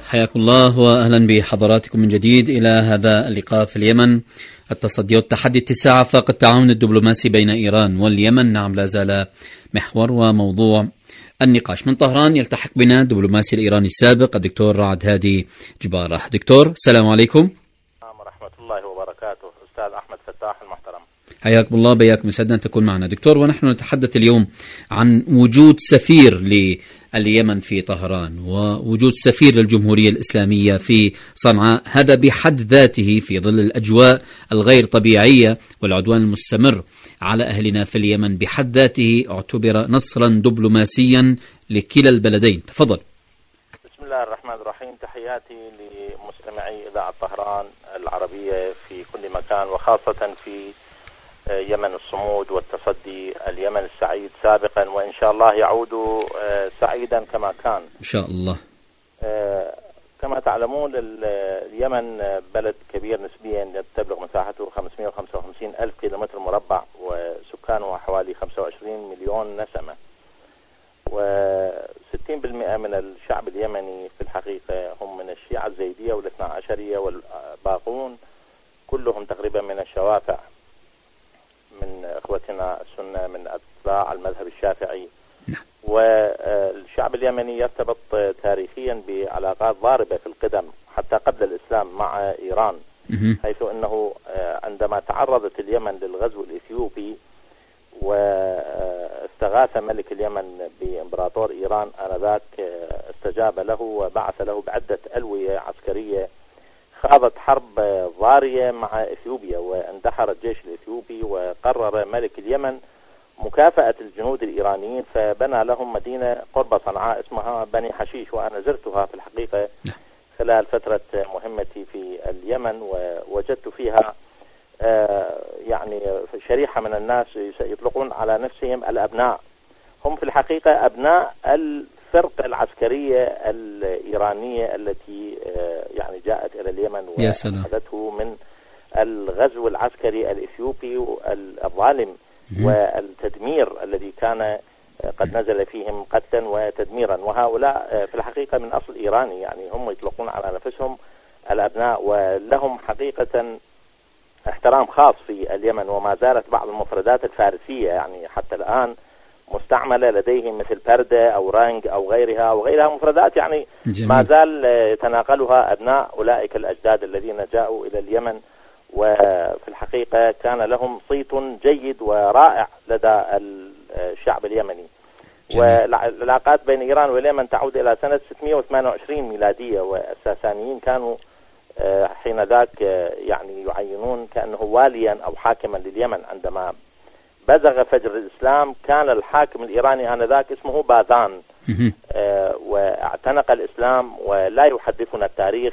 حياكم الله وأهلا بحضراتكم من جديد إلى هذا اللقاء في اليمن. التصدي والتحدي اتساع آفاق التعاون الدبلوماسي بين إيران واليمن. نعم، لا زال محور وموضوع النقاش. من طهران يلتحق بنا الدبلوماسي الإيراني السابق الدكتور رعد هادي جبارة. دكتور، السلام عليكم. ورحمة الله وبركاته. أستاذ أحمد فتاح المحترم، حياكم الله، بياكم، يسعدنا أن تكون معنا دكتور. ونحن نتحدث اليوم عن وجود سفير لليمن في طهران ووجود سفير للجمهورية الإسلامية في صنعاء. هذا بحد ذاته في ظل الأجواء الغير طبيعية والعدوان المستمر على أهلنا في اليمن بحد ذاته اعتبر نصرا دبلوماسيا لكلا البلدين. تفضل. بسم الله الرحمن الرحيم. تحياتي لمستمعي إذاعة طهران العربية في كل مكان، وخاصة في يمن الصمود والتصدي، اليمن السعيد سابقا، وإن شاء الله يعود سعيدا كما كان إن شاء الله. كما تعلمون اليمن بلد كبير نسبيا، تبلغ مساحته 555 ألف كيلومتر مربع، وسكانه حوالي 25 مليون نسمة، و60% من الشعب اليمني في الحقيقة هم من الشيعة الزيدية والاثنى عشرية، والباقون كلهم تقريبا من الشوافع، من اخوتنا السنة، من اتباع المذهب الشافعي. والشعب اليمني يرتبط تاريخيا بعلاقات ضاربة في القدم حتى قبل الإسلام مع إيران، حيث أنه عندما تعرضت اليمن للغزو الإثيوبي واستغاث ملك اليمن بإمبراطور إيران آنذاك، استجاب له وبعث له بعدة ألوية عسكرية. خاضت حرب ضارية مع إثيوبيا واندحر الجيش الإثيوبي، وقرر ملك اليمن مكافأة الجنود الإيرانيين، فبنى لهم مدينة قرب صنعاء اسمها بني حشيش، وأنا زرتها في الحقيقة خلال فترة مهمتي في اليمن، ووجدت فيها يعني شريحة من الناس يطلقون على نفسهم الأبناء. هم في الحقيقة أبناء الفرقة العسكرية الإيرانية التي يعني جاءت إلى اليمن وأخذته من الغزو العسكري الإثيوبي الظالم والتدمير الذي كان قد نزل فيهم قتلا وتدميرا. وهؤلاء في الحقيقة من أصل إيراني، يعني هم يطلقون على نفسهم الأبناء، ولهم حقيقة احترام خاص في اليمن. وما زالت بعض المفردات الفارسية يعني حتى الآن مستعملة لديهم، مثل بردة أو رنج أو غيرها مفردات يعني جميل. ما زال يتناقلها أبناء أولئك الأجداد الذين جاءوا إلى اليمن، وفي الحقيقة كان لهم صيت جيد ورائع لدى الشعب اليمني. والعلاقات بين إيران واليمن تعود إلى سنة 628 ميلادية، والساسانيين كانوا حين ذاك يعني يعينون كأنه واليا أو حاكما لليمن. عندما بزغ فجر الإسلام كان الحاكم الإيراني آنذاك اسمه باذان، واعتنق الإسلام، ولا يحدثنا التاريخ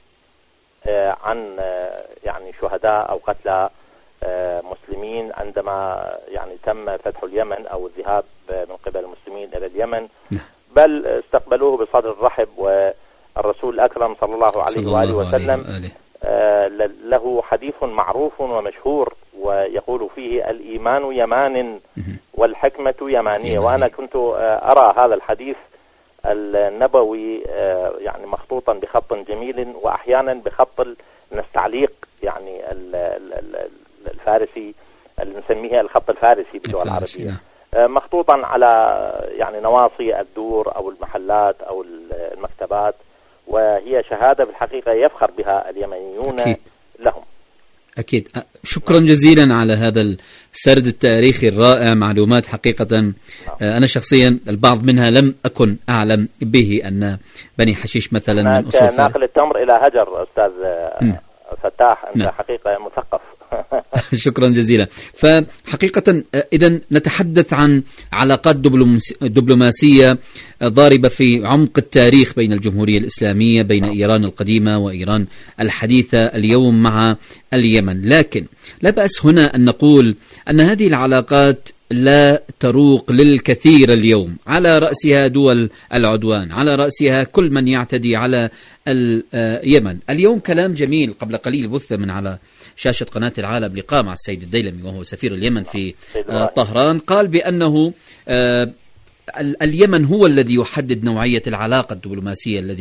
عن يعني شهداء أو قتلى مسلمين عندما يعني تم فتح اليمن أو الذهاب من قبل المسلمين إلى اليمن، بل استقبلوه بصدر رحب. والرسول الأكرم صلى الله عليه وآله وسلم له حديث معروف ومشهور ويقول فيه: الإيمان يمان والحكمة يمانية. وأنا كنت أرى هذا الحديث النبوي يعني مخطوطا بخط جميل، وأحيانا بخط التعليق يعني الفارسي اللي نسميه الخط الفارسي باللغة العربية، مخطوطا على يعني نواصي الدور أو المحلات أو المكتبات، وهي شهادة بالحقيقة يفخر بها اليمنيون أكيد. لهم أكيد. شكرا جزيلا على هذا السرد التاريخي الرائع. معلومات حقيقة أنا شخصيا البعض منها لم أكن أعلم به، أن بني حشيش مثلا من أصول ناقل التمر إلى هجر. أستاذ فتاح، أنت حقيقة مثقف. شكرا جزيلا. فحقيقة إذن نتحدث عن علاقات دبلوماسية ضاربة في عمق التاريخ بين الجمهورية الإسلامية، بين إيران القديمة وإيران الحديثة اليوم مع اليمن. لكن لا بأس هنا أن نقول أن هذه العلاقات لا تروق للكثير اليوم، على رأسها دول العدوان، على رأسها كل من يعتدي على اليمن. اليوم كلام جميل قبل قليل بث من على شاشة قناة العالم لقاء مع السيد الديلمي وهو سفير اليمن في طهران، قال بأنه اليمن هو الذي يحدد نوعية العلاقة الدبلوماسية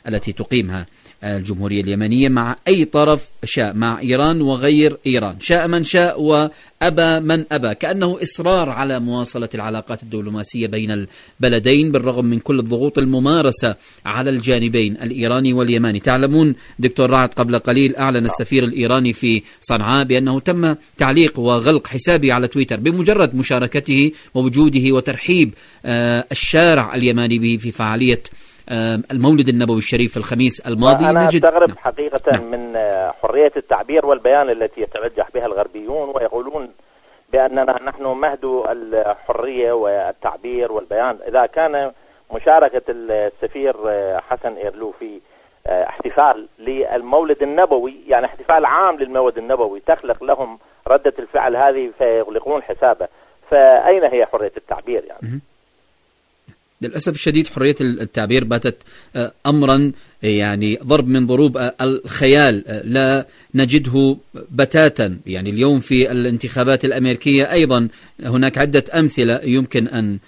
التي تقيمها الجمهورية اليمنية مع أي طرف شاء، مع إيران وغير إيران، شاء من شاء وأبى من أبى، كأنه إصرار على مواصلة العلاقات الدبلوماسية بين البلدين بالرغم من كل الضغوط الممارسة على الجانبين الإيراني واليماني. تعلمون دكتور رعد قبل قليل أعلن السفير الإيراني في صنعاء بأنه تم تعليق وغلق حسابه على تويتر بمجرد مشاركته ووجوده وترحيب الشارع اليماني به في فعالية المولد النبوي الشريف الخميس الماضي. أنا أستغرب حقيقة من حرية التعبير والبيان التي يتبجح بها الغربيون ويقولون بأننا نحن مهد الحرية والتعبير والبيان. إذا كان مشاركة السفير حسن إيرلو في احتفال للمولد النبوي، يعني احتفال عام للمولد النبوي، تخلق لهم ردة الفعل هذه فيغلقون حسابه، فأين هي حرية التعبير يعني؟ للأسف الشديد حرية التعبير باتت أمرا يعني ضرب من ضروب الخيال لا نجده بتاتا. يعني اليوم في الانتخابات الأمريكية أيضا هناك عدة أمثلة يمكن أن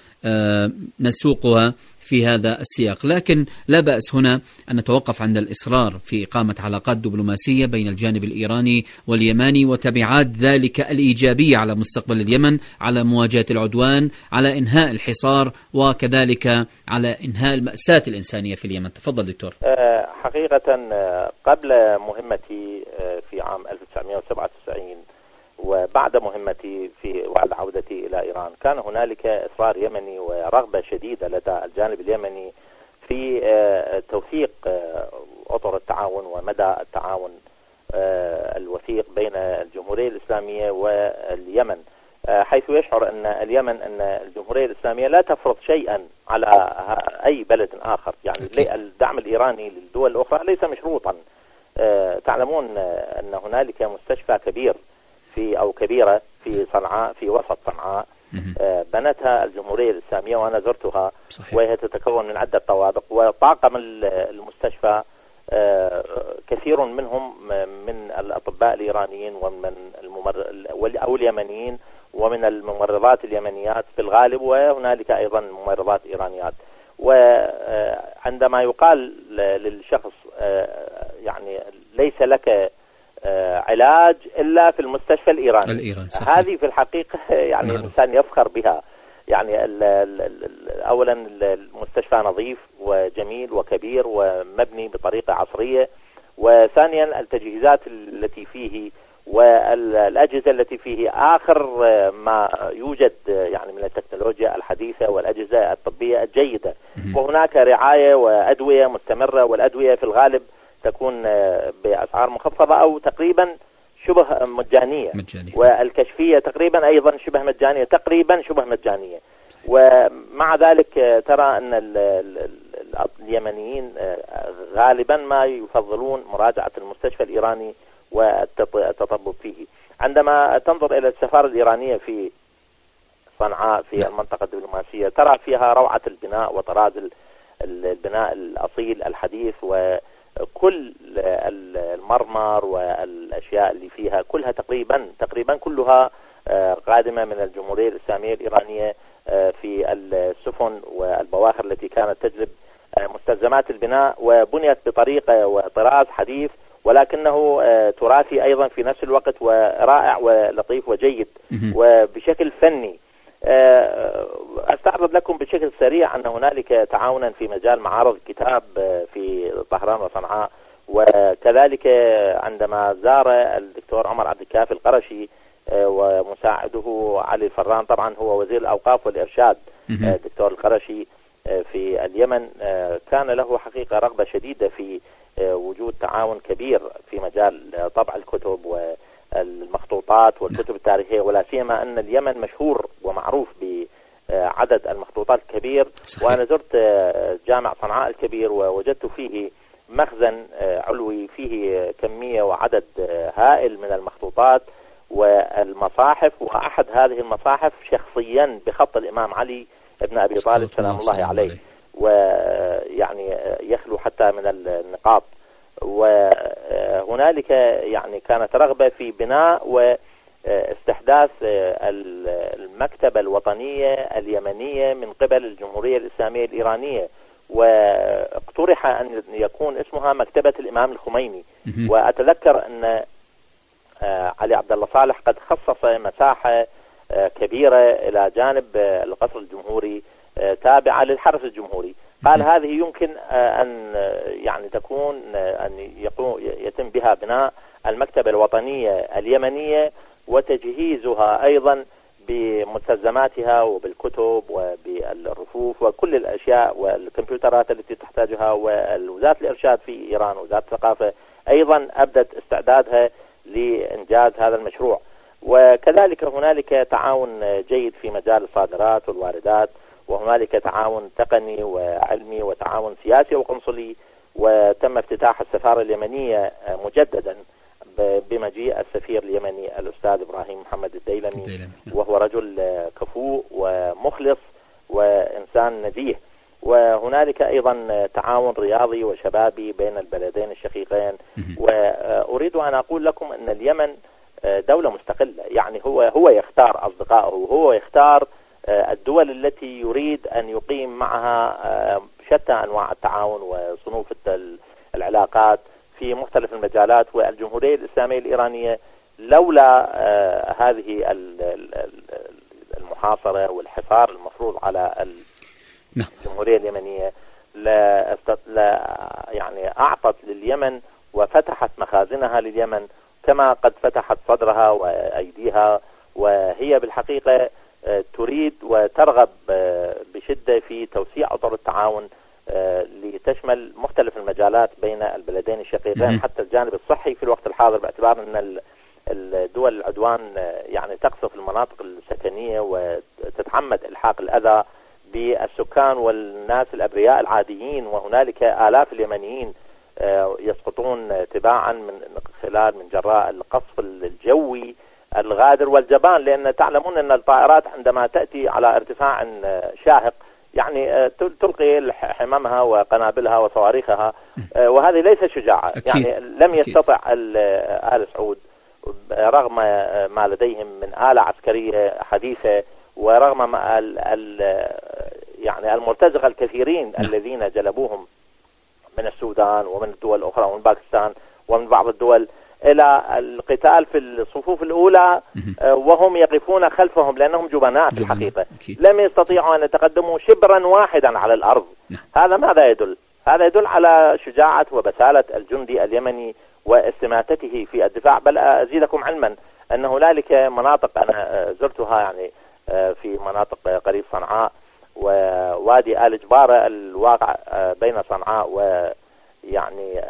نسوقها في هذا السياق، لكن لا بأس هنا أن نتوقف عند الإصرار في إقامة علاقات دبلوماسية بين الجانب الإيراني واليماني وتبعات ذلك الإيجابية على مستقبل اليمن، على مواجهة العدوان، على إنهاء الحصار، وكذلك على إنهاء المأساة الإنسانية في اليمن. تفضل دكتور. حقيقة قبل مهمتي في عام 1997 وبعد مهمتي وبعد عودتي إلى إيران كان هنالك إصرار يمني ورغبة شديدة لدى الجانب اليمني في توثيق أطر التعاون ومدى التعاون الوثيق بين الجمهورية الإسلامية واليمن، حيث يشعر أن الجمهورية الإسلامية لا تفرض شيئا على أي بلد آخر. يعني الدعم الإيراني للدول الأخرى ليس مشروطا. تعلمون أن هنالك مستشفى كبير كبيرة في صنعاء، في وسط صنعاء، بنتها الجمهورية الإسلامية وأنا زرتها. صحيح. وهي تتكون من عدة طوابق، وطاقم المستشفى كثير منهم من الأطباء الإيرانيين ومن أو اليمنيين ومن الممرضات اليمنيات في الغالب، وهنالك أيضا ممرضات إيرانيات. وعندما يقال للشخص يعني ليس لك علاج إلا في المستشفى الإيراني، هذه في الحقيقة يعني الإنسان يفخر بها. يعني أولا المستشفى نظيف وجميل وكبير ومبني بطريقة عصرية، وثانيا التجهيزات التي فيه والأجهزة التي فيه آخر ما يوجد يعني من التكنولوجيا الحديثة والأجهزة الطبية الجيدة، وهناك رعاية وأدوية مستمرة، والأدوية في الغالب تكون بأسعار مخفضة أو تقريبا شبه مجانية. والكشفية تقريبا أيضا شبه مجانية. ومع ذلك ترى أن اليمنيين غالبا ما يفضلون مراجعة المستشفى الإيراني والتطبب فيه. عندما تنظر إلى السفارة الإيرانية في صنعاء في المنطقة الدبلوماسية ترى فيها روعة البناء وطراز البناء الأصيل الحديث، وكل المرمر والأشياء اللي فيها كلها تقريبا كلها قادمة من الجمهورية الإسلامية الإيرانية في السفن والبواخر التي كانت تجلب مستلزمات البناء، وبنيت بطريقة وطراز حديث ولكنه تراثي أيضا في نفس الوقت، ورائع ولطيف وجيد وبشكل فني. أستعرض لكم بشكل سريع أن هنالك تعاونا في مجال معارض الكتاب في طهران وصنعاء، وكذلك عندما زار الدكتور عمر عبد الكافي القرشي ومساعده علي الفران، طبعا هو وزير الأوقاف والإرشاد الدكتور القرشي في اليمن، كان له حقيقة رغبة شديدة في وجود تعاون كبير في مجال طبع الكتب والمخطوطات والكتب التاريخية، ولا سيما أن اليمن مشهور ومعروف بعدد المخطوطات الكبير. صحيح. وأنا زرت جامع صنعاء الكبير ووجدت فيه مخزن علوي فيه كمية وعدد هائل من المخطوطات والمصاحف، وأحد هذه المصاحف شخصيا بخط الإمام علي ابن أبي طالب سلام الله عليه، ويعني يخلو حتى من النقاط. وهنالك يعني كانت رغبة في بناء واستحداث المكتبة الوطنية اليمنية من قبل الجمهورية الإسلامية الإيرانية، واقترح أن يكون اسمها مكتبة الإمام الخميني. وأتذكر أن علي عبد الله صالح قد خصص مساحة كبيرة إلى جانب القصر الجمهوري تابعة للحرس الجمهوري. قال هذه يمكن أن يعني تكون أن يتم بها بناء المكتبة الوطنية اليمنية، وتجهيزها أيضا بمستلزماتها وبالكتب وبالرفوف وكل الأشياء والكمبيوترات التي تحتاجها. ووزارة الإرشاد في إيران ووزارة الثقافة أيضا أبدت استعدادها لإنجاز هذا المشروع. وكذلك هنالك تعاون جيد في مجال الصادرات والواردات، وهنالك تعاون تقني وعلمي وتعاون سياسي وقنصلي. وتم افتتاح السفارة اليمنية مجددا بمجيء السفير اليمني الأستاذ إبراهيم محمد الديلمي، وهو رجل كفؤ ومخلص وإنسان نزيه. وهنالك أيضا تعاون رياضي وشبابي بين البلدين الشقيقين. وأريد أن أقول لكم أن اليمن دولة مستقلة، يعني هو يختار أصدقائه، وهو يختار الدول التي يريد أن يقيم معها شتى أنواع التعاون وصنوف العلاقات في مختلف المجالات. والجمهورية الإسلامية الإيرانية لولا هذه المحاصرة والحصار المفروض على الجمهورية اليمنية يعني أعطت لليمن وفتحت مخازنها لليمن، كما قد فتحت صدرها وأيديها. وهي بالحقيقة تريد وترغب بشدة في توسيع أطر التعاون لتشمل مختلف المجالات بين البلدين الشقيقين، حتى الجانب الصحي في الوقت الحاضر، باعتبار أن الدول العدوان يعني تقصف المناطق السكنية وتتعمد إلحاق الأذى بالسكان والناس الأبرياء العاديين. وهنالك آلاف اليمنيين يسقطون تباعا من جراء القصف الجوي الغادر والجبان، لأن تعلمون أن الطائرات عندما تأتي على ارتفاع شاهق يعني تلقي حمامها وقنابلها وصواريخها، وهذه ليست شجاعة. يعني لم يستطع آل سعود رغم ما لديهم من آلة عسكرية حديثة، ورغم يعني المرتزقة الكثيرين الذين جلبوهم من السودان ومن الدول الأخرى ومن باكستان ومن بعض الدول إلى القتال في الصفوف الأولى، وهم يقفون خلفهم لأنهم جبناء في الحقيقة. لم يستطيعوا أن يتقدموا شبرا واحدا على الأرض. هذا ماذا يدل؟ هذا يدل على شجاعة وبسالة الجندي اليمني واستماتته في الدفاع. بل أزيدكم علما أن هنالك مناطق أنا زرتها يعني في مناطق قريب صنعاء ووادي آل جبارة الواقع بين صنعاء ويعني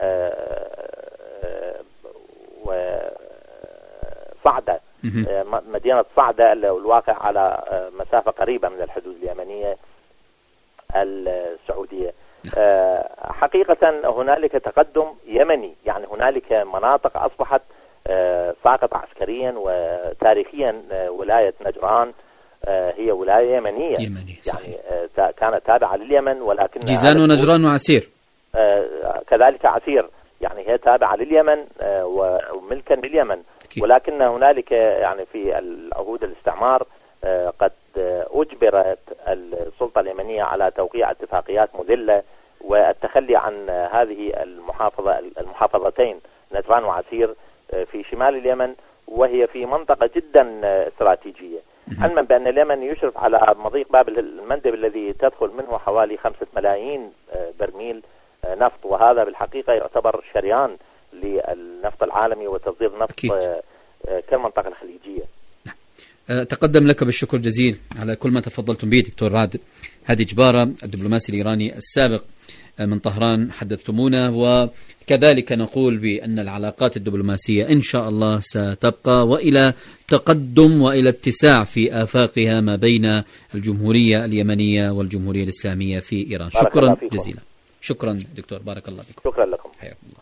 وصعدة، مدينة صعدة الواقع على مسافة قريبة من الحدود اليمنية السعودية. حقيقة هنالك تقدم يمني، يعني هنالك مناطق أصبحت ساقطة عسكريا وتاريخيا. ولاية نجران هي ولاية يمنية يعني كانت تابعة لليمن، ولكن جيزان ونجران وعسير كذلك عسير يعني هي تابعة لليمن وملكا لليمن. ولكن هنالك يعني في العهود الاستعمار قد أجبرت السلطة اليمنية على توقيع اتفاقيات مذلة والتخلي عن هذه المحافظتين نجران وعسير في شمال اليمن، وهي في منطقة جدا استراتيجية. علما بأن اليمن يشرف على مضيق باب المندب الذي تدخل منه حوالي 5 ملايين برميل نفط، وهذا بالحقيقة يعتبر شريان للنفط العالمي وتصدير نفط كالمنطقة الخليجية. تقدم لك بالشكر الجزيل على كل ما تفضلتم به دكتور رعد هادي جبارة الدبلوماسي الإيراني السابق من طهران، حدثتمونا. وكذلك نقول بأن العلاقات الدبلوماسية إن شاء الله ستبقى وإلى تقدم وإلى اتساع في آفاقها ما بين الجمهورية اليمنية والجمهورية الإسلامية في إيران. شكرا جزيلا. شكرا دكتور، بارك الله فيكم. شكرا لكم. حياكم الله.